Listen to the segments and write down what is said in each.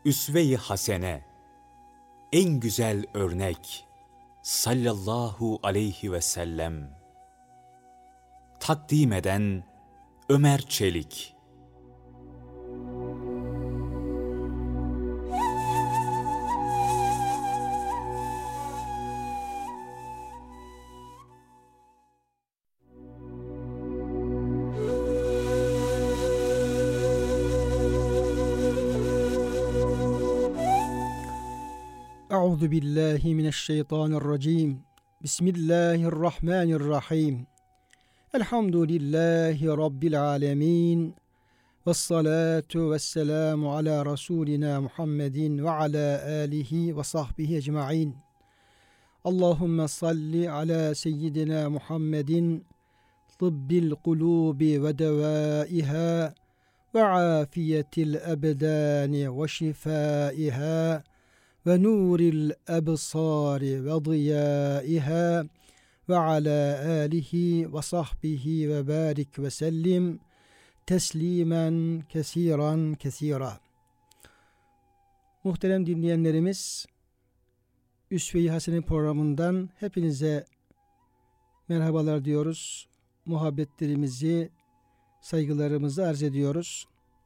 üsve-i hasene, en güzel örnek sallallahu aleyhi ve sellem. Takdim eden Ömer Çelik. Euzu billahi mineşşeytanirracim. Bismillahirrahmanirrahim. Elhamdülillahi rabbil alamin. Vessalatu vesselamu ala rasulina Muhammedin ve ala alihi ve sahbihi ecmaîn. Allahumme salli ala seyyidina Muhammedin tıbbil kulubi ve devaiha ve afiyetil ebdani ve şifaiha ve nuril ebsari ve ziyaiha ve ala alihi ve sahbihi ve barik ve sellim teslimen kesiran kesira. Muhterem dinleyenlerimiz, Üsve-i Hasene programından hepinize merhabalar diyoruz. Muhabbetlerimizi, saygılarımızı arz ediyoruz.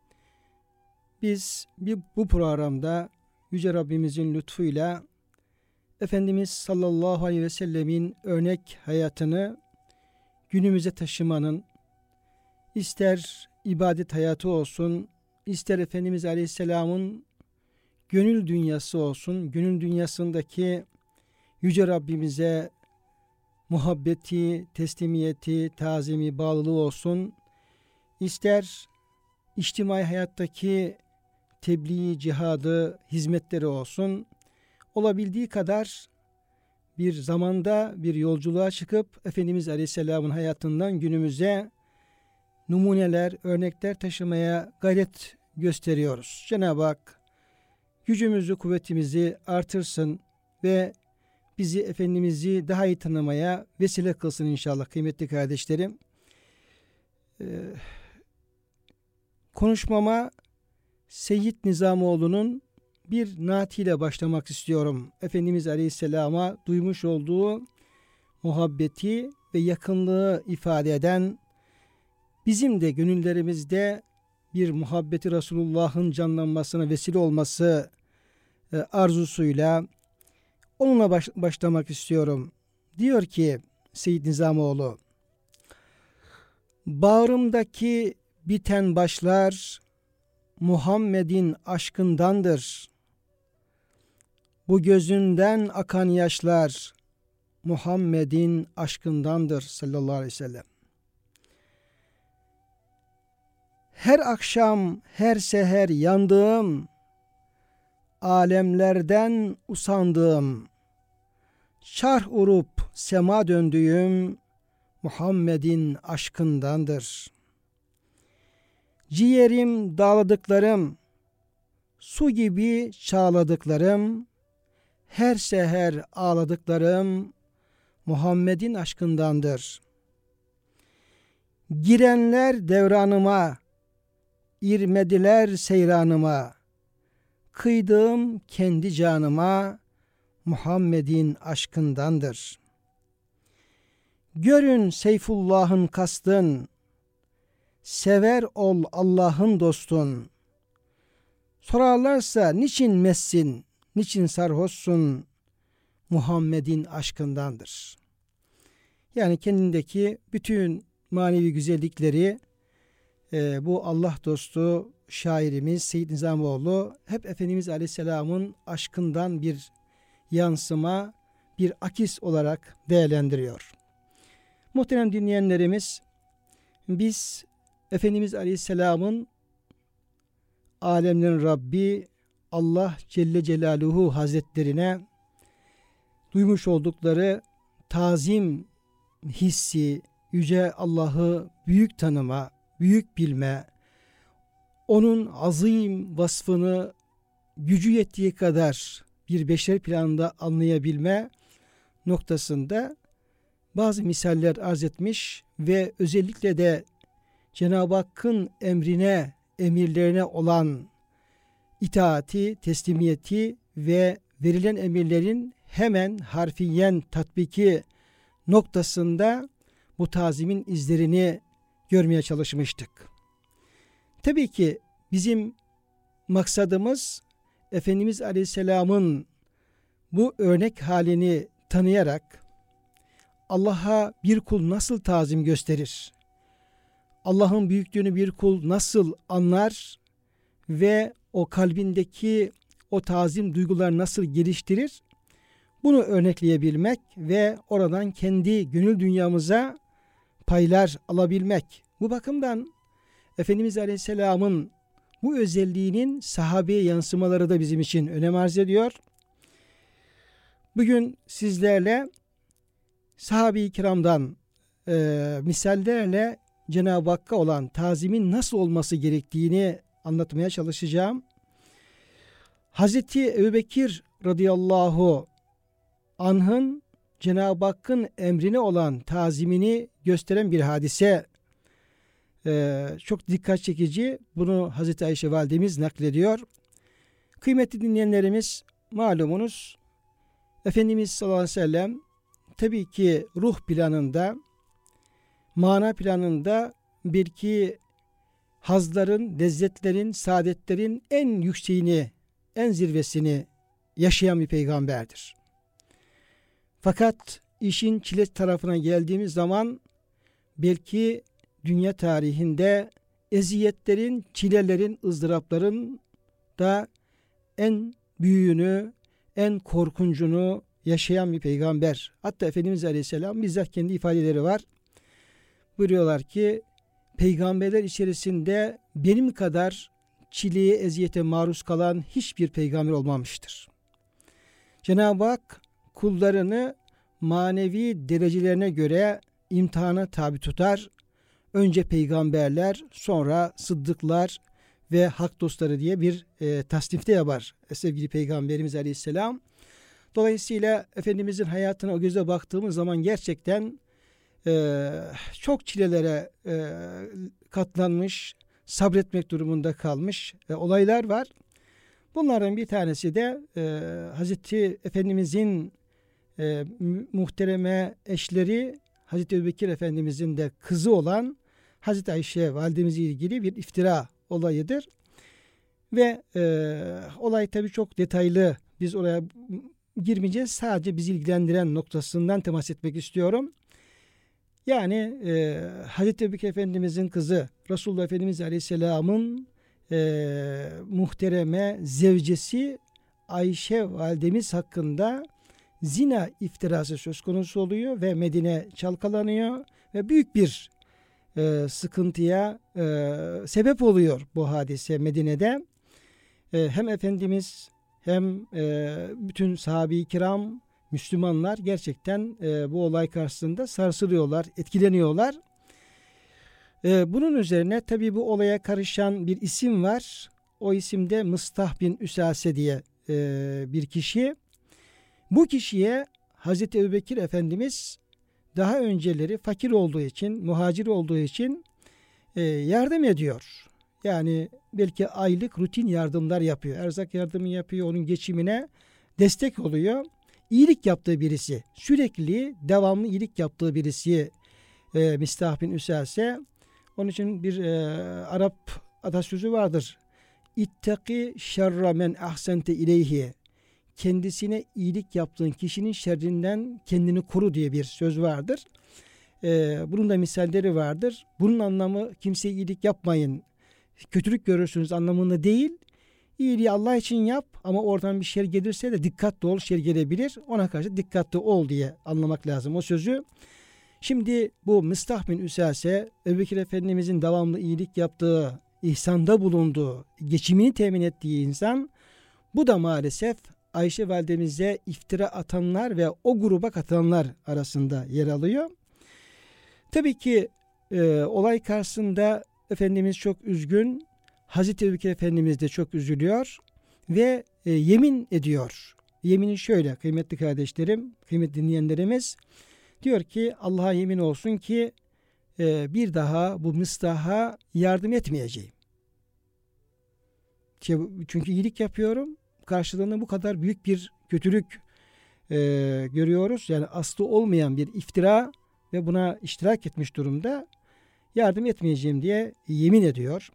Biz bu programda Yüce Rabbimizin lütfuyla Efendimiz sallallahu aleyhi ve sellemin örnek hayatını günümüze taşımanın, ister ibadet hayatı olsun, ister Efendimiz aleyhisselamın gönül dünyası olsun, gönül dünyasındaki Yüce Rabbimize muhabbeti, teslimiyeti, tazimi, bağlılığı olsun, ister içtimai hayattaki tebliğ, cihadı, hizmetleri olsun, olabildiği kadar bir zamanda bir yolculuğa çıkıp Efendimiz Aleyhisselam'ın hayatından günümüze numuneler, örnekler taşımaya gayret gösteriyoruz. Cenab-ı Hak gücümüzü, kuvvetimizi artırsın ve bizi, Efendimiz'i daha iyi tanımaya vesile kılsın inşallah kıymetli kardeşlerim. Konuşmama Seyyid Nizamoğlu'nun bir naatiyle başlamak istiyorum. Efendimiz Aleyhisselam'a duymuş olduğu muhabbeti ve yakınlığı ifade eden, bizim de gönüllerimizde bir muhabbeti Resulullah'ın canlanmasına vesile olması arzusuyla onunla başlamak istiyorum. Diyor ki Seyyid Nizamoğlu, bağrımdaki biten başlar Muhammed'in aşkındandır. Bu gözünden akan yaşlar Muhammed'in aşkındandır sallallahu aleyhi ve sellem. Her akşam, her seher yandığım, alemlerden usandığım, çarh urup sema döndüğüm Muhammed'in aşkındandır. Ciğerim dağladıklarım, su gibi çağladıklarım, her seher ağladıklarım Muhammed'in aşkındandır. Girenler devranıma, irmediler seyranıma, kıydığım kendi canıma Muhammed'in aşkındandır. Görün Seyfullah'ın kastın, sever ol Allah'ın dostun. Sorarlarsa niçin messin, niçin sarhoşsun, Muhammed'in aşkındandır. Yani kendindeki bütün manevi güzellikleri bu Allah dostu şairimiz Seyyid Nizamoğlu hep Efendimiz Aleyhisselam'ın aşkından bir yansıma, bir akis olarak değerlendiriyor. Muhterem dinleyenlerimiz, biz Efendimiz Aleyhisselam'ın alemlerin Rabbi Allah Celle Celaluhu Hazretlerine duymuş oldukları tazim hissi, yüce Allah'ı büyük tanıma, büyük bilme, onun azim vasfını gücü yettiği kadar bir beşer planında anlayabilme noktasında bazı misaller arz etmiş ve özellikle de Cenab-ı Hakk'ın emirlerine olan itaati, teslimiyeti ve verilen emirlerin hemen harfiyen tatbiki noktasında bu tazimin izlerini görmeye çalışmıştık. Tabii ki bizim maksadımız Efendimiz Aleyhisselam'ın bu örnek halini tanıyarak Allah'a bir kul nasıl tazim gösterir? Allah'ın büyüklüğünü bir kul nasıl anlar ve o kalbindeki o tazim duyguları nasıl geliştirir? Bunu örnekleyebilmek ve oradan kendi gönül dünyamıza paylar alabilmek. Bu bakımdan Efendimiz Aleyhisselam'ın bu özelliğinin sahabeye yansımaları da bizim için önem arz ediyor. Bugün sizlerle sahabe-i kiramdan misallerle Cenab-ı Hakk'a olan tazimin nasıl olması gerektiğini anlatmaya çalışacağım. Hazreti Ebubekir radıyallahu anh'ın Cenab-ı Hakk'ın emrine olan tazimini gösteren bir hadise. Çok dikkat çekici. Bunu Hazreti Ayşe validemiz naklediyor. Kıymetli dinleyenlerimiz, malumunuz Efendimiz sallallahu aleyhi ve sellem tabii ki ruh planında, mana planında belki hazların, lezzetlerin, saadetlerin en yükseğini, en zirvesini yaşayan bir peygamberdir. Fakat işin çile tarafına geldiğimiz zaman belki dünya tarihinde eziyetlerin, çilelerin, ızdırapların da en büyüğünü, en korkuncunu yaşayan bir peygamber. Hatta Efendimiz Aleyhisselam bizzat kendi ifadeleri var. Buyuruyorlar ki peygamberler içerisinde benim kadar çileye, eziyete maruz kalan hiçbir peygamber olmamıştır. Cenab-ı Hak kullarını manevi derecelerine göre imtihana tabi tutar. Önce peygamberler, sonra sıddıklar ve hak dostları diye bir tasnifte yapar sevgili Peygamberimiz Aleyhisselam. Dolayısıyla Efendimizin hayatına o göze baktığımız zaman gerçekten çok çilelere katlanmış, sabretmek durumunda kalmış olaylar var. Bunların bir tanesi de Hazreti Efendimizin muhtereme eşleri Hazreti Ebubekir Efendimizin de kızı olan Hazreti Ayşe validemizle ilgili bir iftira olayıdır. Ve olay tabii çok detaylı. Biz oraya girmeyeceğiz. Sadece bizi ilgilendiren noktasından temas etmek istiyorum. Yani Hazreti Ebubekir Efendimizin kızı Resulullah Efendimiz Aleyhisselam'ın muhtereme zevcesi Ayşe validemiz hakkında zina iftirası söz konusu oluyor ve Medine çalkalanıyor ve büyük bir sıkıntıya sebep oluyor bu hadise Medine'de. Hem Efendimiz hem bütün sahabe-i kiram, Müslümanlar gerçekten bu olay karşısında sarsılıyorlar, etkileniyorlar. Bunun üzerine tabii bu olaya karışan bir isim var. O isim de Mıstah bin Üsase diye bir kişi. Bu kişiye Hazreti Ebubekir Efendimiz daha önceleri fakir olduğu için, muhacir olduğu için yardım ediyor. Yani belki aylık rutin yardımlar yapıyor. Erzak yardımı yapıyor, onun geçimine destek oluyor. İyilik yaptığı birisi, sürekli devamlı iyilik yaptığı birisi Mistah bin Üsase. Onun için bir Arap atasözü vardır. İttaki şerra men ahsente ileyhi. Kendisine iyilik yaptığın kişinin şerrinden kendini koru diye bir söz vardır. Bunun da misalleri vardır. Bunun anlamı kimseye iyilik yapmayın, kötülük görürsünüz anlamında değil. İyiliği Allah için yap ama oradan bir şer gelirse de dikkatli ol, şer gelebilir. Ona karşı dikkatli ol diye anlamak lazım o sözü. Şimdi bu Mıstah bin Üsase, Ebubekir Efendimizin devamlı iyilik yaptığı, ihsanda bulunduğu, geçimini temin ettiği insan. Bu da maalesef Ayşe validemize iftira atanlar ve o gruba katılanlar arasında yer alıyor. Tabii ki olay karşısında Efendimiz çok üzgün, Hazreti Ebubekir Efendimiz de çok üzülüyor ve yemin ediyor. Yemini şöyle kıymetli kardeşlerim, kıymetli dinleyenlerimiz, diyor ki Allah'a yemin olsun ki bir daha bu Mıstah'a yardım etmeyeceğim. Çünkü iyilik yapıyorum. Karşılığında bu kadar büyük bir kötülük görüyoruz. Yani aslı olmayan bir iftira ve buna iştirak etmiş durumda. Yardım etmeyeceğim diye yemin ediyor.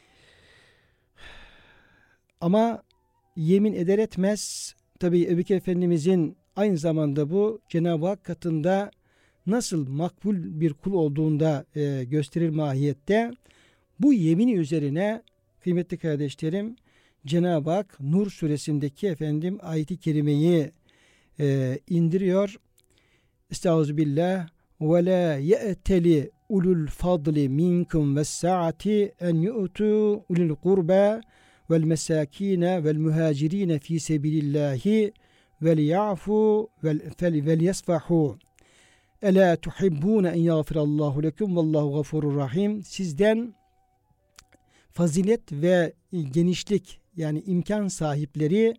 Ama yemin eder etmez tabii Ebu Bekir Efendimizin aynı zamanda bu Cenab-ı Hak katında nasıl makbul bir kul olduğunda gösterir mahiyette. Bu yemini üzerine kıymetli kardeşlerim Cenab-ı Hak Nur suresindeki ayet-i kerimeyi indiriyor. Estağfirullah ve la ye'teli ulul fadli minkum ves saati en yu'tu ulul kurba vel mesakine vel muhacirine fi sebilillahi vel ya'fu vel yasfahu ela tuhibbune en yağfirallahu lekum vallahu gafurur rahim. Sizden fazilet ve genişlik yani imkan sahipleri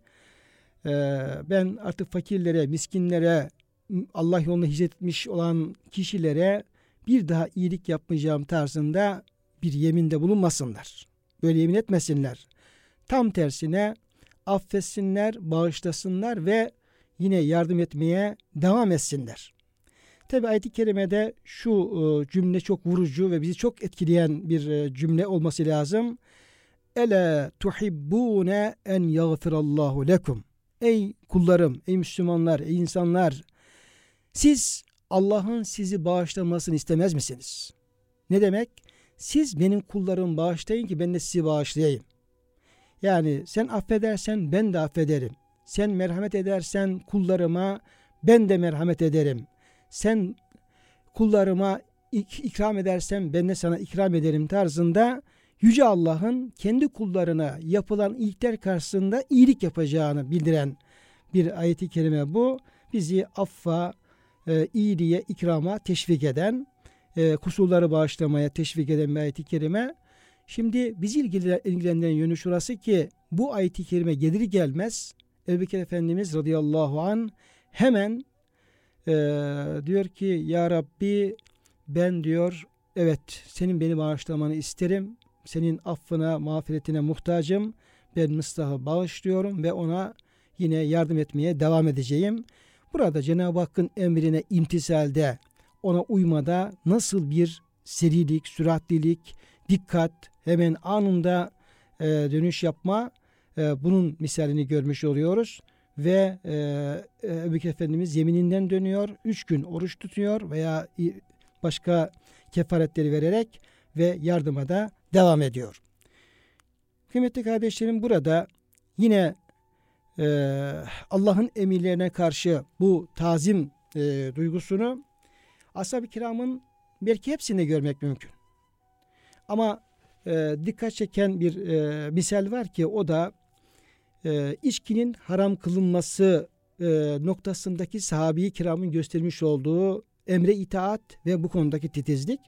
ben artık fakirlere, miskinlere, Allah yoluna hicret etmiş olan kişilere bir daha iyilik yapmayacağım tarzında bir yeminde bulunmasınlar. Böyle yemin etmesinler. Tam tersine affetsinler, bağışlasınlar ve yine yardım etmeye devam etsinler. Tabi ayet-i kerimede şu cümle çok vurucu ve bizi çok etkileyen bir cümle olması lazım. Ela tuhibbune en yagfirallahu lekum. Ey kullarım, ey Müslümanlar, ey insanlar, siz Allah'ın sizi bağışlamasını istemez misiniz? Ne demek? Siz benim kullarımı bağışlayın ki ben de sizi bağışlayayım. Yani sen affedersen ben de affederim. Sen merhamet edersen kullarıma ben de merhamet ederim. Sen kullarıma ikram edersen ben de sana ikram ederim tarzında Yüce Allah'ın kendi kullarına yapılan iyilikler karşısında iyilik yapacağını bildiren bir ayet-i kerime bu. Bizi affa, iyiliğe, ikrama teşvik eden, kusurları bağışlamaya teşvik eden bir ayet-i kerime. Şimdi bizi ilgilendiren yönü şurası ki bu ayet-i kerime gelir gelmez Ebu Bekir Efendimiz radıyallahu anh hemen diyor ki ya Rabbi ben diyor evet senin beni bağışlamanı isterim. Senin affına, mağfiretine muhtacım. Ben Mustafa'yı bağışlıyorum ve ona yine yardım etmeye devam edeceğim. Burada Cenab-ı Hakk'ın emrine imtisalde, ona uymada nasıl bir serilik, süratlilik, dikkat, hemen anında dönüş yapma bunun misalini görmüş oluyoruz. Ve Ebu Bekir Efendimiz yemininden dönüyor, 3 gün oruç tutuyor veya başka kefaretleri vererek ve yardıma da devam ediyor. Kıymetli kardeşlerim burada yine Allah'ın emirlerine karşı bu tazim duygusunu ashab-ı kiramın belki hepsinde görmek mümkün. Ama dikkat çeken bir misal var ki o da içkinin haram kılınması noktasındaki sahabe-i kiramın göstermiş olduğu emre itaat ve bu konudaki titizlik.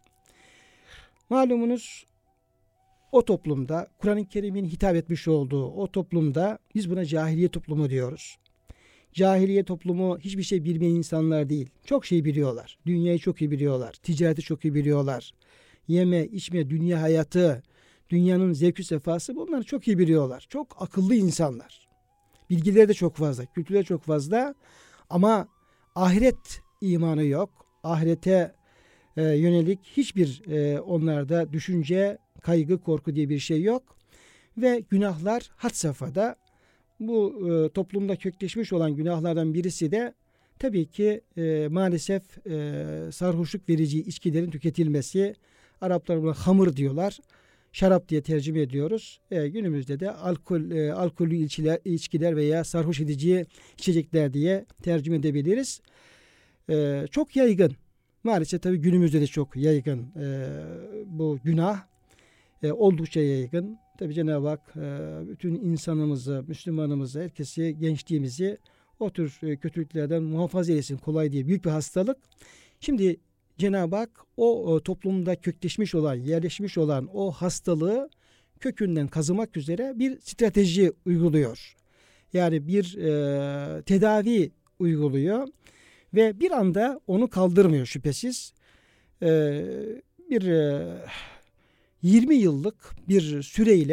Malumunuz o toplumda Kur'an-ı Kerim'in hitap etmiş olduğu o toplumda biz buna cahiliye toplumu diyoruz. Cahiliye toplumu hiçbir şey bilmeyen insanlar değil. Çok şey biliyorlar. Dünyayı çok iyi biliyorlar. Ticareti çok iyi biliyorlar. Yeme, içme, dünya hayatı, dünyanın zevkü sefası bunları çok iyi biliyorlar. Çok akıllı insanlar. Bilgileri de çok fazla, kültürleri çok fazla ama ahiret imanı yok. Ahirete yönelik hiçbir onlarda düşünce, kaygı, korku diye bir şey yok. Ve günahlar had safhada. Bu toplumda kökleşmiş olan günahlardan birisi de tabii ki maalesef sarhoşluk verici içkilerin tüketilmesi. Araplar buna hamır diyorlar. Şarap diye tercüme ediyoruz. Günümüzde de alkollü içkiler veya sarhoş edici içecekler diye tercüme edebiliriz. Çok yaygın. Maalesef tabii günümüzde de çok yaygın bu günah. Oldukça yaygın. Tabii Cenab-ı Hak bütün insanımızı, Müslümanımızı, herkesi, gençliğimizi o tür kötülüklerden muhafaza etsin. Kolay değil. Büyük bir hastalık. Şimdi Cenab-ı Hak o toplumda kökleşmiş olan, yerleşmiş olan o hastalığı kökünden kazımak üzere bir strateji uyguluyor. Yani bir tedavi uyguluyor ve bir anda onu kaldırmıyor şüphesiz. Bir 20 yıllık bir süreyle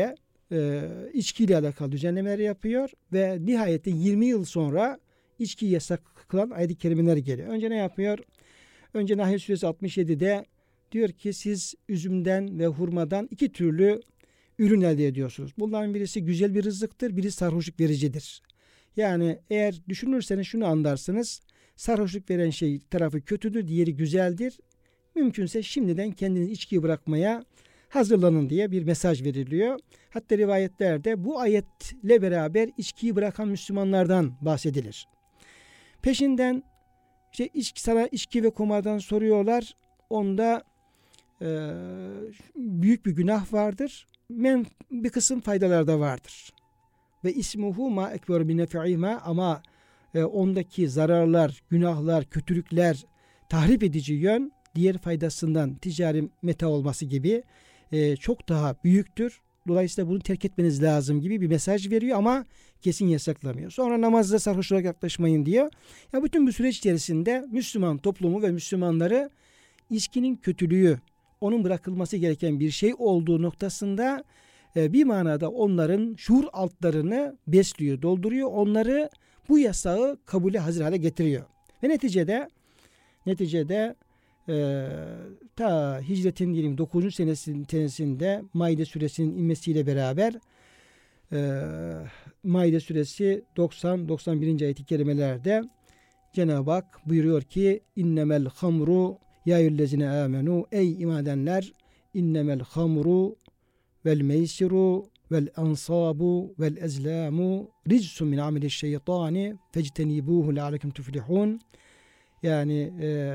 içkiyle alakalı düzenlemeler yapıyor ve nihayetinde 20 yıl sonra içkiyi yasak kılan ayet-i kerimeler geliyor. Önce ne yapıyor? Önce Nahl Suresi 67'de diyor ki siz üzümden ve hurmadan 2 türlü ürün elde ediyorsunuz. Bunların birisi güzel bir rızıktır, birisi sarhoşluk vericidir. Yani eğer düşünürseniz şunu anlarsınız. Sarhoşluk veren şey tarafı kötüdür, diğeri güzeldir. Mümkünse şimdiden kendiniz içkiyi bırakmaya hazırlanın diye bir mesaj veriliyor. Hatta rivayetlerde bu ayetle beraber içkiyi bırakan Müslümanlardan bahsedilir. Peşinden sana içki ve kumardan soruyorlar. Onda büyük bir günah vardır. Bir kısım faydalar da vardır. Ve ismuhu ma ekber min nef'ima ama ondaki zararlar, günahlar, kötülükler, tahrip edici yön diğer faydasından ticari meta olması gibi çok daha büyüktür. Dolayısıyla bunu terk etmeniz lazım gibi bir mesaj veriyor ama kesin yasaklamıyor. Sonra namazda sarhoş olarak yaklaşmayın diyor. Ya bütün bu süreç içerisinde Müslüman toplumu ve Müslümanları içkinin kötülüğü, onun bırakılması gereken bir şey olduğu noktasında bir manada onların şuur altlarını besliyor, dolduruyor. Onları bu yasağı kabule hazır hale getiriyor. Ve neticede ta hicretin 29. senesinde Maide suresinin inmesiyle beraber Maide suresi 90-91. ayet-i kerimelerde Cenab-ı Hak buyuruyor ki innemel hamru ya eyyühellezine amenu ey iman edenler innemel hamru vel meysiru vel ansabu vel ezlamu rizsun min ameli'ş-şeytani fectenibuhu leallekum tuflihun. Yani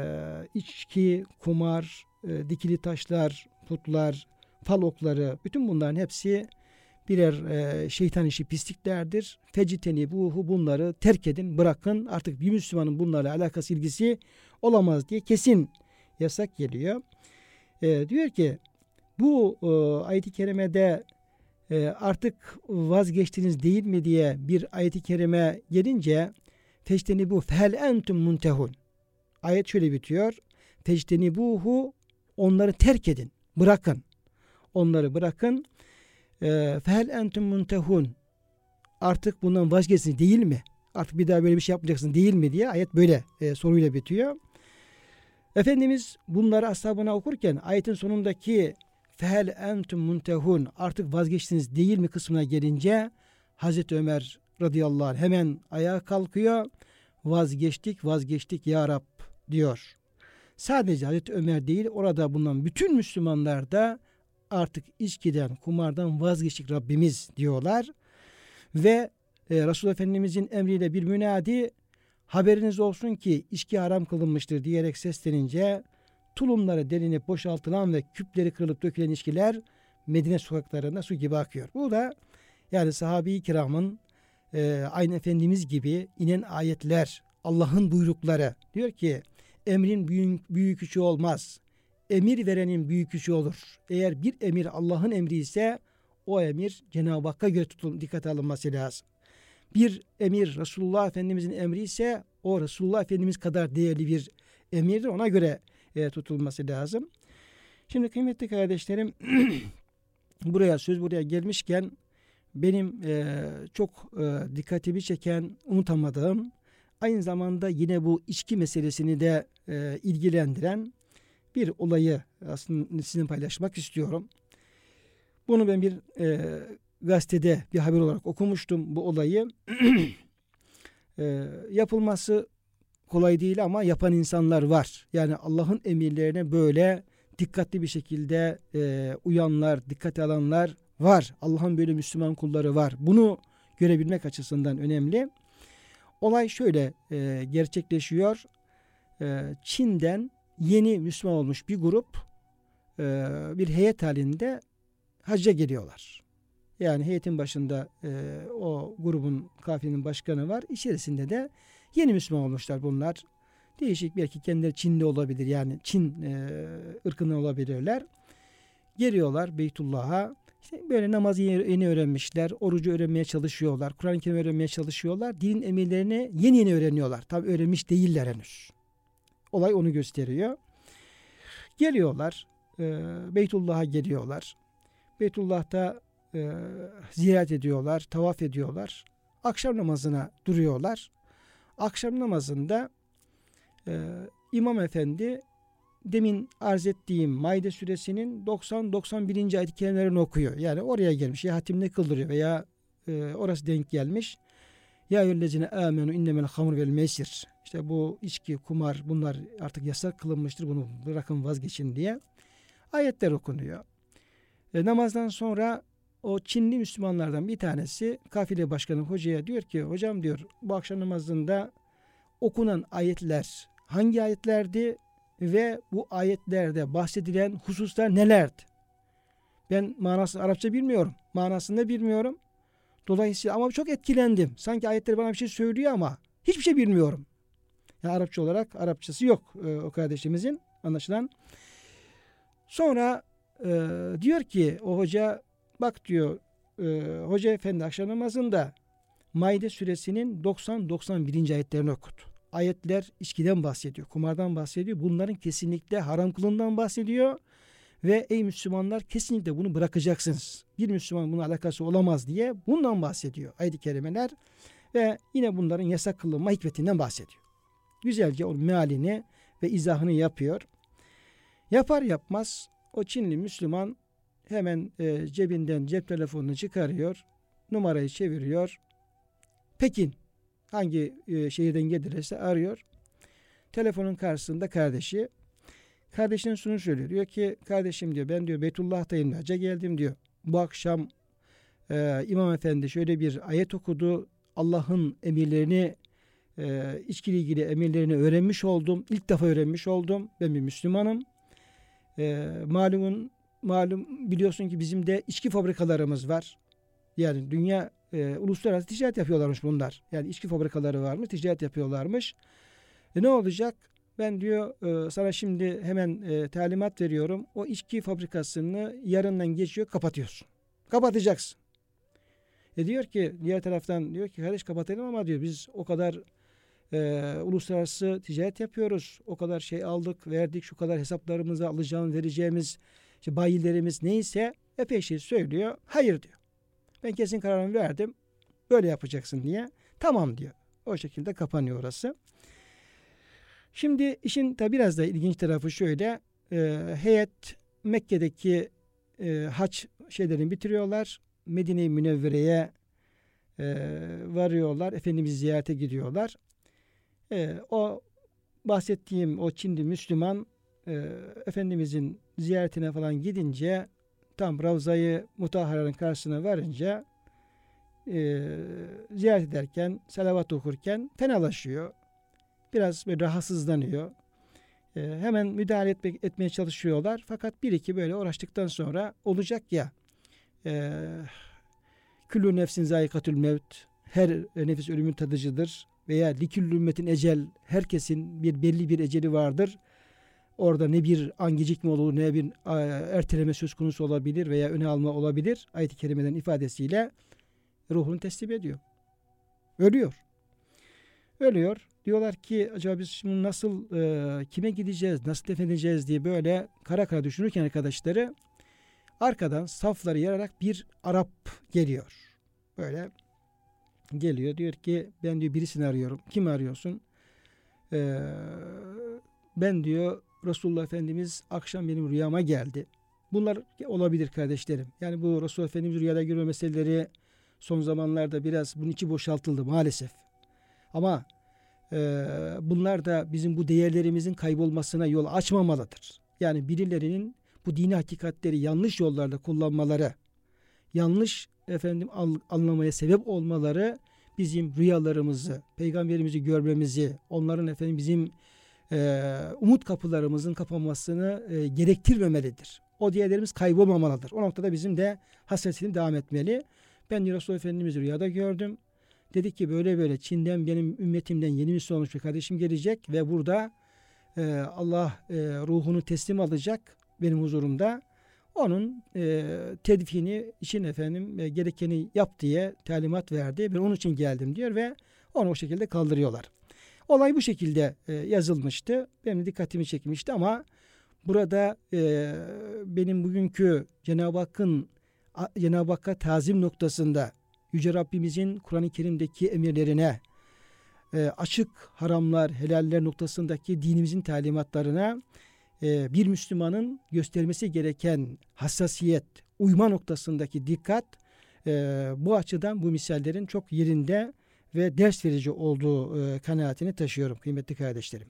içki, kumar, dikili taşlar, putlar, fal okları, bütün bunların hepsi birer şeytan işi pisliklerdir. Fectenibuhu, bunları terk edin, bırakın. Artık bir Müslümanın bunlarla alakası, ilgisi olamaz diye kesin yasak geliyor. Diyor ki bu ayet-i kerimede artık vazgeçtiniz değil mi diye bir ayet-i kerime gelince fectenibu fel entum muntehun. Ayet şöyle bitiyor. Fectenibuhu, onları terk edin, bırakın. Onları bırakın. Fel entum muntehun. Artık bundan vazgeçsiniz değil mi? Artık bir daha böyle bir şey yapmayacaksın değil mi diye ayet böyle soruyla bitiyor. Efendimiz bunları ashabına okurken ayetin sonundaki fel entum muntehun, artık vazgeçtiniz değil mi kısmına gelince Hazreti Ömer radıyallahu anh hemen ayağa kalkıyor. Vazgeçtik ya Rab diyor. Sadece Hazreti Ömer değil, orada bulunan bütün Müslümanlar da artık içkiden, kumardan vazgeçtik Rabbimiz diyorlar. Ve Resulullah Efendimizin emriyle bir münadi haberiniz olsun ki içki haram kılınmıştır diyerek seslenince tulumları delinip boşaltılan ve küpleri kırılıp dökülen içkiler Medine sokaklarında su gibi akıyor. Bu da yani sahabe-i kiramın aynı Efendimiz gibi inen ayetler, Allah'ın buyrukları. Diyor ki emrin büyük küçüğü olmaz. Emir verenin büyük küçüğü olur. Eğer bir emir Allah'ın emri ise o emir Cenab-ı Hakk'a göre dikkate alınması lazım. Bir emir Resulullah Efendimizin emri ise o Resulullah Efendimiz kadar değerli bir emirdir. Ona göre tutulması lazım. Şimdi kıymetli kardeşlerim söz buraya gelmişken benim çok dikkatimi çeken, unutamadığım, aynı zamanda yine bu içki meselesini de ilgilendiren bir olayı aslında sizinle paylaşmak istiyorum. Bunu ben bir gazetede bir haber olarak okumuştum bu olayı. Yapılması kolay değil ama yapan insanlar var. Yani Allah'ın emirlerine böyle dikkatli bir şekilde uyanlar, dikkate alanlar var. Allah'ın böyle Müslüman kulları var. Bunu görebilmek açısından önemli. Olay şöyle gerçekleşiyor. Çin'den yeni Müslüman olmuş bir grup bir heyet halinde hacca geliyorlar. Yani heyetin başında o grubun, kafilenin başkanı var. İçerisinde de yeni Müslüman olmuşlar bunlar. Değişik, belki kendileri Çinli olabilir. Yani Çin ırkından olabilirler. Geliyorlar Beytullah'a. İşte böyle namazı yeni öğrenmişler. Orucu öğrenmeye çalışıyorlar. Kur'an-ı Kerim öğrenmeye çalışıyorlar. Dinin emirlerini yeni öğreniyorlar. Tabi öğrenmiş değiller henüz. Olay onu gösteriyor. Geliyorlar. Beytullah'a geliyorlar. Beytullah'ta ziyaret ediyorlar, tavaf ediyorlar. Akşam namazına duruyorlar. Akşam namazında İmam Efendi demin arz ettiğim Maide suresinin 90-91. ayet-i kerimelerini okuyor. Yani oraya gelmiş. Ya hatimle kıldırıyor veya orası denk gelmiş. Ya eyyühellezine amenu innemel hamur vel meysir. İşte bu içki, kumar bunlar artık yasak kılınmıştır. Bunu bırakın, vazgeçin diye ayetler okunuyor. Namazdan sonra o Çinli Müslümanlardan bir tanesi kafile başkanı hocaya diyor ki, hocam diyor, bu akşam namazında okunan ayetler hangi ayetlerdi ve bu ayetlerde bahsedilen hususlar nelerdi? Ben manasını Arapça bilmiyorum. Manasını da bilmiyorum. Dolayısıyla ama çok etkilendim. Sanki ayetler bana bir şey söylüyor ama hiçbir şey bilmiyorum. Yani Arapça olarak Arapçası yok o kardeşimizin anlaşılan. Sonra diyor ki o hoca, bak diyor, hoca efendi akşam namazında Maide suresinin 90-91. ayetlerini okudu. Ayetler içkiden bahsediyor, kumardan bahsediyor. Bunların kesinlikle haram kılığından bahsediyor. Ve ey Müslümanlar, kesinlikle bunu bırakacaksınız. Bir Müslüman bununla alakası olamaz diye bundan bahsediyor ayet-i kerimeler. Ve yine bunların yasak kılınma hikmetinden bahsediyor. Güzelce o mealini ve izahını yapıyor. Yapar yapmaz o Çinli Müslüman hemen cebinden cep telefonunu çıkarıyor. Numarayı çeviriyor. Pekin hangi şehirden gelirse arıyor. Telefonun karşısında kardeşi. Kardeşinin şunu söylüyor. Diyor ki, kardeşim diyor, ben diyor Beytullah'tayım diyor. Hacca geldim diyor. Bu akşam İmam Efendi şöyle bir ayet okudu. Allah'ın emirlerini, içkiyle ilgili emirlerini öğrenmiş oldum. İlk defa öğrenmiş oldum. Ben bir Müslümanım. Malum biliyorsun ki bizim de içki fabrikalarımız var. Yani dünya uluslararası ticaret yapıyorlarmış bunlar. Yani içki fabrikaları varmış, ticaret yapıyorlarmış. Ne olacak? Ben diyor sana şimdi hemen talimat veriyorum. O içki fabrikasını yarından geçiyor, kapatıyorsun. Kapatacaksın. Diyor ki diğer taraftan, diyor ki kardeş kapatalım ama diyor biz o kadar uluslararası ticaret yapıyoruz. O kadar şey aldık, verdik, şu kadar hesaplarımıza alacağımız, vereceğimiz işte bayilerimiz neyse epey şey söylüyor. Hayır diyor. Ben kesin kararımı verdim. Böyle yapacaksın diye. Tamam diyor. O şekilde kapanıyor orası. Şimdi işin tabi biraz da ilginç tarafı şöyle. Heyet Mekke'deki hac şeylerini bitiriyorlar. Medine-i Münevvere'ye varıyorlar. Efendimiz'i ziyarete gidiyorlar. O bahsettiğim o Çinli Müslüman Efendimiz'in ziyaretine falan gidince tam Ravza-i Mutahhara'nın karşısına varınca ziyaret ederken, salavat okurken fenalaşıyor. Biraz böyle rahatsızlanıyor. Hemen müdahale etmeye çalışıyorlar. Fakat bir iki böyle uğraştıktan sonra olacak ya, küllü nefsin zâikatül mevt, her nefis ölümün tadıcıdır veya liküllü ümmetin ecel, herkesin belli bir eceli vardır. Orada ne bir an gecikme olur, ne bir erteleme söz konusu olabilir veya öne alma olabilir. Ayet-i kerimeden ifadesiyle ruhunu teslim ediyor. Ölüyor. Diyorlar ki acaba biz şimdi nasıl kime gideceğiz, nasıl defnedeceğiz diye böyle kara kara düşünürken arkadaşları, arkadan safları yararak bir Arap geliyor. Böyle geliyor, diyor ki ben diyor birisini arıyorum. Kimi arıyorsun? Ben diyor Resulullah Efendimiz akşam benim rüyama geldi. Bunlar olabilir kardeşlerim. Yani bu Resulullah Efendimiz rüyada görme meseleleri son zamanlarda biraz bunun içi boşaltıldı maalesef. Ama bunlar da bizim bu değerlerimizin kaybolmasına yol açmamalıdır. Yani birilerinin bu dini hakikatleri yanlış yollarda kullanmaları, yanlış anlamaya sebep olmaları bizim rüyalarımızı, peygamberimizi görmemizi, onların bizim umut kapılarımızın kapanmasını gerektirmemelidir. O değerlerimiz kaybolmamalıdır. O noktada bizim de hasretini devam etmeli. Ben Resulullah Efendimiz'i rüyada gördüm. Dedik ki böyle böyle Çin'den benim ümmetimden yeni Müslüman olmuş bir kardeşim gelecek ve burada Allah ruhunu teslim alacak benim huzurumda. Onun tedfini için gerekeni yap diye talimat verdi. Ben onun için geldim diyor ve onu o şekilde kaldırıyorlar. Olay bu şekilde yazılmıştı. Benim dikkatimi çekmişti ama burada benim bugünkü Cenab-ı Hakk'ın Cenab-ı Hakk'a tazim noktasında Yüce Rabbimizin Kur'an-ı Kerim'deki emirlerine, açık haramlar, helaller noktasındaki dinimizin talimatlarına bir Müslümanın göstermesi gereken hassasiyet, uyma noktasındaki dikkat, bu açıdan bu misallerin çok yerinde ve ders verici olduğu kanaatini taşıyorum kıymetli kardeşlerim.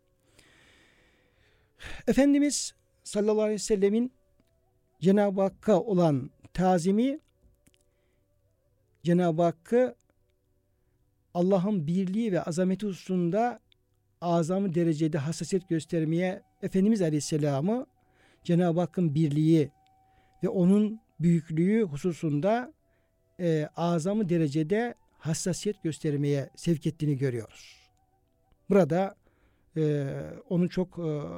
Efendimiz sallallahu aleyhi ve sellemin Cenab-ı Hakk'a olan tazimi, Cenab-ı Hakk'ı Allah'ın birliği ve azameti hususunda azami derecede hassasiyet göstermeye, Efendimiz Aleyhisselam'ı Cenab-ı Hakk'ın birliği ve onun büyüklüğü hususunda azami derecede hassasiyet göstermeye sevk ettiğini görüyoruz. Burada onu çok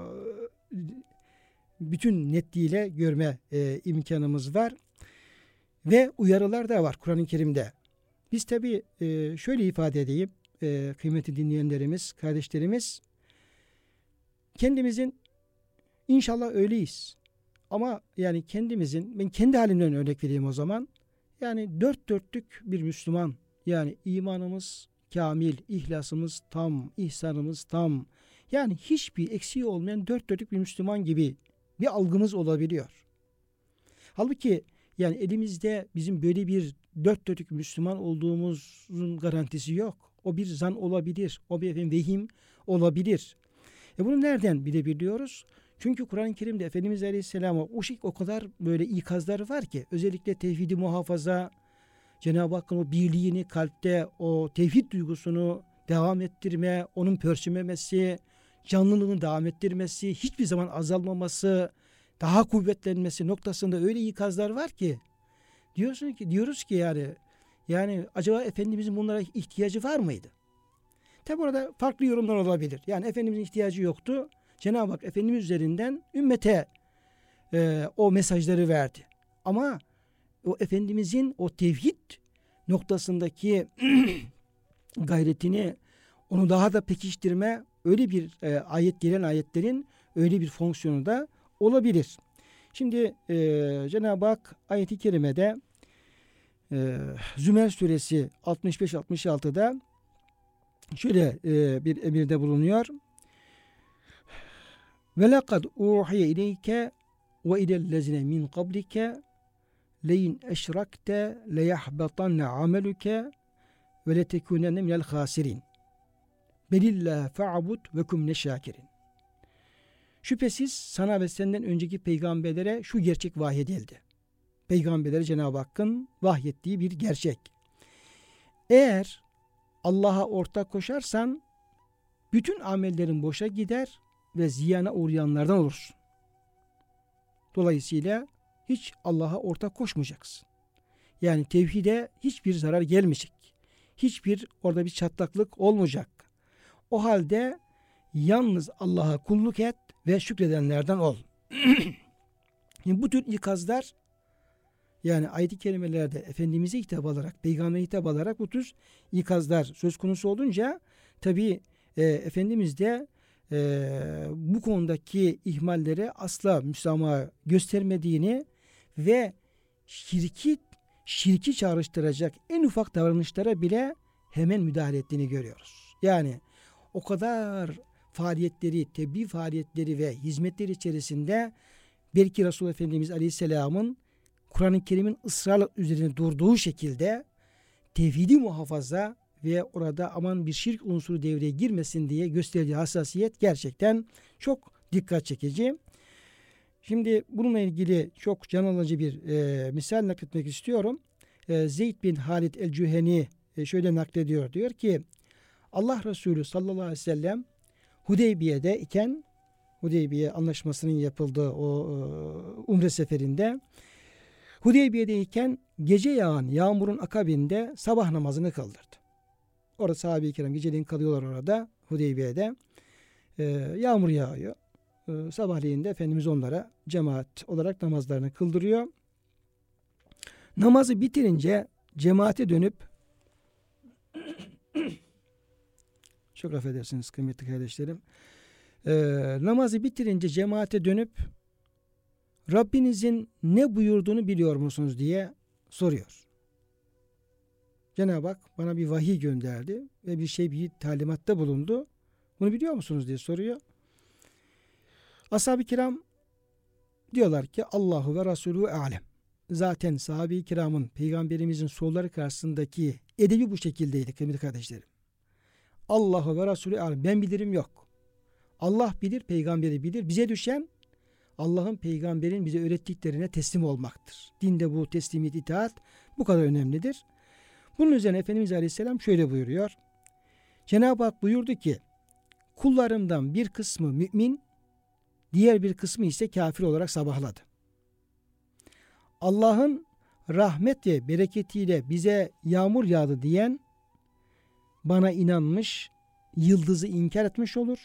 bütün netliğiyle görme imkanımız var. Ve uyarılar da var Kur'an-ı Kerim'de. Biz tabi şöyle ifade edeyim kıymetli dinleyenlerimiz, kardeşlerimiz, kendimizin inşallah öyleyiz. Ama yani kendimizin, ben kendi halimden örnek vereyim o zaman. Yani dört dörtlük bir Müslüman, yani imanımız kamil, ihlasımız tam, ihsanımız tam. Yani hiçbir eksiği olmayan dört dörtlük bir Müslüman gibi bir algımız olabiliyor. Halbuki yani elimizde bizim böyle bir dört dörtlük Müslüman olduğumuzun garantisi yok. O bir zan olabilir, o bir vehim olabilir. Bunu nereden bilebiliyoruz? Çünkü Kur'an-ı Kerim'de Efendimiz Aleyhisselam'a o kadar böyle ikazları var ki, özellikle tevhidi muhafaza, Cenab-ı Hakk'ın o birliğini kalpte, o tevhid duygusunu devam ettirme, onun pörsümemesi, canlılığını devam ettirmesi, hiçbir zaman azalmaması, daha kuvvetlenmesi noktasında öyle ikazlar var ki diyoruz ki yani acaba Efendimizin bunlara ihtiyacı var mıydı? Tabi orada farklı yorumlar olabilir. Yani Efendimizin ihtiyacı yoktu. Cenab-ı Hak Efendimiz üzerinden ümmete o mesajları verdi. Ama o Efendimizin o tevhid noktasındaki gayretini, onu daha da pekiştirme, öyle bir gelen ayetlerin öyle bir fonksiyonu da olabilir. Şimdi Cenab-ı Hak ayet-i kerimede Zümer suresi 65-66'da şöyle bir emirde bulunuyor. Ve lekad uhiye ileyke ve ilellezine min qablike leyin eşrakte leyahbatanne ameluke ve letekunenne minel khasirin. Belillah fa'bud ve kum neşakirin. Şüphesiz sana ve senden önceki peygamberlere şu gerçek vahyedildi. Peygamberlere Cenab-ı Hakk'ın vahyettiği bir gerçek. Eğer Allah'a ortak koşarsan bütün amellerin boşa gider ve ziyana uğrayanlardan olursun. Dolayısıyla hiç Allah'a ortak koşmayacaksın. Yani tevhide hiçbir zarar gelmeyecek. Hiçbir orada bir çatlaklık olmayacak. O halde yalnız Allah'a kulluk et ve şükredenlerden ol. Yani bu tür ikazlar, yani ayet-i kerimelerde Efendimiz'e hitap alarak, Peygamber'e hitap alarak bu tür ikazlar söz konusu olunca tabi Efendimiz de bu konudaki ihmallere asla müsamaha göstermediğini ve şirki çağrıştıracak en ufak davranışlara bile hemen müdahale ettiğini görüyoruz. Yani o kadar faaliyetleri, tebliğ faaliyetleri ve hizmetleri içerisinde belki Resulullah Efendimiz Aleyhisselam'ın Kur'an-ı Kerim'in ısrarla üzerine durduğu şekilde tevhidi muhafaza ve orada aman bir şirk unsuru devreye girmesin diye gösterdiği hassasiyet gerçekten çok dikkat çekici. Şimdi bununla ilgili çok can alıcı bir misal nakletmek istiyorum. Zeyd bin Halid el-Cüheni şöyle naklediyor. Diyor ki Allah Resulü sallallahu aleyhi ve sellem Hudeybiye'de iken, Hudeybiye anlaşmasının yapıldığı o umre seferinde, Hudeybiye'deyken gece yağan yağmurun akabinde sabah namazını kıldırdı. Orada sahabe-i kiram geceliğin kalıyorlar orada Hudeybiye'de. Yağmur yağıyor. Sabahleyin de Efendimiz onlara cemaat olarak namazlarını kıldırıyor. Namazı bitirince cemaate dönüp çok affedersiniz kıymetli kardeşlerim. Namazı bitirince cemaate dönüp Rabbinizin ne buyurduğunu biliyor musunuz diye soruyor. Cenab-ı Hak bana bir vahiy gönderdi ve bir talimatta bulundu. Bunu biliyor musunuz diye soruyor. Ashab-ı kiram diyorlar ki Allahu ve Resulü alem. Zaten sahabe-i kiramın, peygamberimizin soruları karşısındaki edebi bu şekildeydi kıymetli kardeşlerim. Allahu ve Resulü alem. Ben bilirim yok. Allah bilir, peygamberi bilir. Bize düşen Allah'ın, peygamberin bize öğrettiklerine teslim olmaktır. Dinde bu teslimiyet, itaat bu kadar önemlidir. Bunun üzerine Efendimiz Aleyhisselam şöyle buyuruyor. Cenab-ı Hak buyurdu ki kullarımdan bir kısmı mümin, diğer bir kısmı ise kafir olarak sabahladı. Allah'ın rahmet ve bereketiyle bize yağmur yağdı diyen bana inanmış, yıldızı inkar etmiş olur.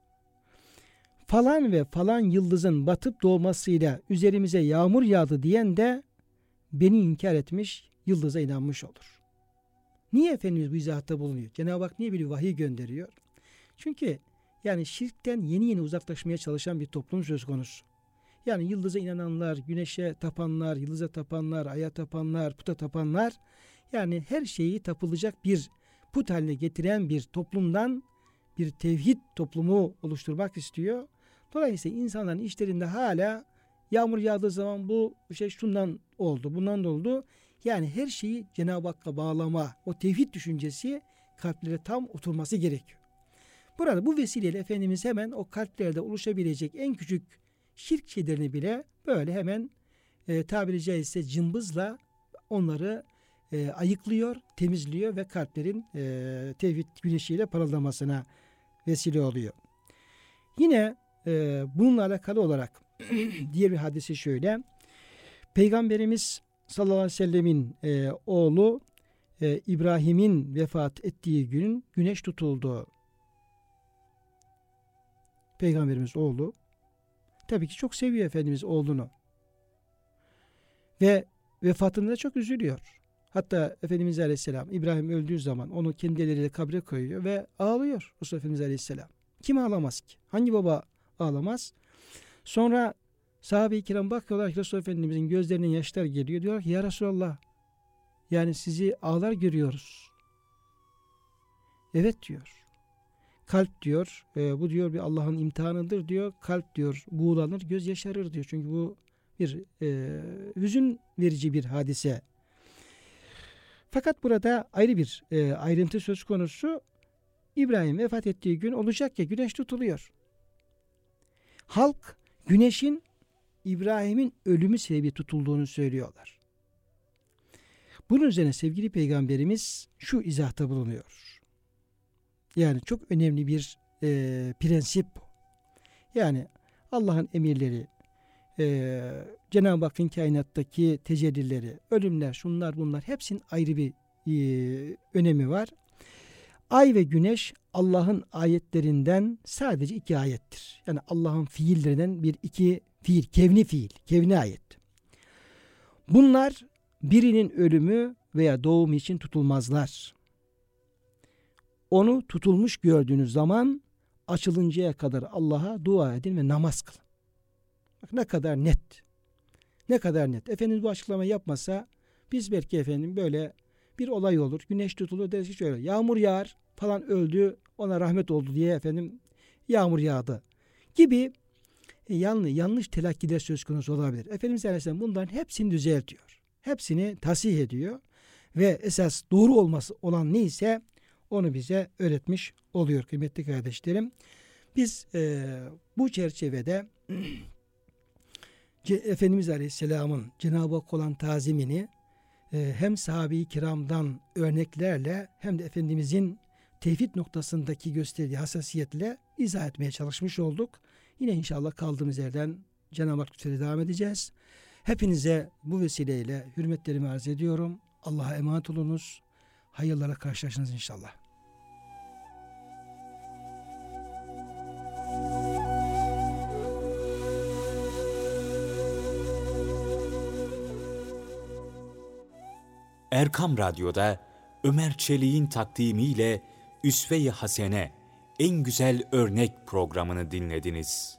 Falan ve falan yıldızın batıp doğmasıyla üzerimize yağmur yağdı diyen de beni inkar etmiş, yıldıza inanmış olur. Niye Efendimiz bu izahatta bulunuyor? Cenab-ı Hak niye bir vahiy gönderiyor? Çünkü yani şirkten yeni uzaklaşmaya çalışan bir toplum söz konusu. Yani yıldıza inananlar, güneşe tapanlar, yıldıza tapanlar, aya tapanlar, puta tapanlar, yani her şeyi tapılacak bir put haline getiren bir toplumdan bir tevhid toplumu oluşturmak istiyor. Dolayısıyla insanların işlerinde hala yağmur yağdığı zaman bu şey şundan oldu, bundan da oldu. Yani her şeyi Cenab-ı Hakk'a bağlama, o tevhid düşüncesi kalplere tam oturması gerekiyor. Burada bu vesileyle Efendimiz hemen o kalplerde oluşabilecek en küçük şirk şeylerini bile böyle hemen tabiri caizse cımbızla onları ayıklıyor, temizliyor ve kalplerin tevhid güneşiyle parıldamasına vesile oluyor. Yine bununla alakalı olarak diğer bir hadise şöyle. Peygamberimiz sallallahu aleyhi ve sellemin oğlu İbrahim'in vefat ettiği gün güneş tutuldu. Peygamberimiz oğlu tabii ki çok seviyor Efendimiz oğlunu. Ve vefatında çok üzülüyor. Hatta Efendimiz Aleyhisselam İbrahim öldüğü zaman onu kendi elleriyle kabre koyuyor ve ağlıyor Resulullah Efendimiz Aleyhisselam. Kim ağlamaz ki? Hangi baba ağlamaz? Sonra sahabe-i kiram bakıyorlar ki Resulullah Efendimizin gözlerinden yaşlar geliyor. Diyorlar ki ya Resulallah yani sizi ağlar görüyoruz. Evet diyor. Kalp diyor bu diyor bir Allah'ın imtihanıdır diyor. Kalp diyor buğulanır, göz yaşarır diyor. Çünkü bu bir hüzün verici bir hadise. Fakat burada ayrı bir ayrıntı söz konusu. İbrahim vefat ettiği gün olacak ya güneş tutuluyor. Halk güneşin İbrahim'in ölümü sebebi tutulduğunu söylüyorlar. Bunun üzerine sevgili Peygamberimiz şu izahta bulunuyor. Yani çok önemli bir prensip bu. Yani Allah'ın emirleri, Cenab-ı Hakk'ın kainattaki tecellileri, ölümler, şunlar bunlar hepsinin ayrı bir önemi var. Ay ve güneş Allah'ın ayetlerinden sadece 2 ayettir. Yani Allah'ın fiillerinden iki fiil, kevni ayet. Bunlar birinin ölümü veya doğumu için tutulmazlar. Onu tutulmuş gördüğünüz zaman açılıncaya kadar Allah'a dua edin ve namaz kılın. Bak ne kadar net. Ne kadar net. Efendimiz bu açıklamayı yapmasa biz belki efendim böyle bir olay olur. Güneş tutulur deriz ki şöyle yağmur yağar falan öldü ona rahmet oldu diye efendim yağmur yağdı gibi yanlış telakkiler söz konusu olabilir. Efendimiz Aleyhisselam bunların hepsini düzeltiyor. Hepsini tasih ediyor ve esas doğru olması olan neyse onu bize öğretmiş oluyor kıymetli kardeşlerim. Biz bu çerçevede Efendimiz Aleyhisselam'ın Cenab-ı Hak olan tazimini hem sahabe-i kiramdan örneklerle hem de Efendimizin tevhid noktasındaki gösterdiği hassasiyetle izah etmeye çalışmış olduk. Yine inşallah kaldığımız yerden Cenab-ı Hak lütfeyle devam edeceğiz. Hepinize bu vesileyle hürmetlerimi arz ediyorum. Allah'a emanet olunuz. Hayırlara karşılaşınız inşallah. Erkam Radyo'da Ömer Çelik'in takdimiyle Üsve-i Hasene, en güzel örnek programını dinlediniz.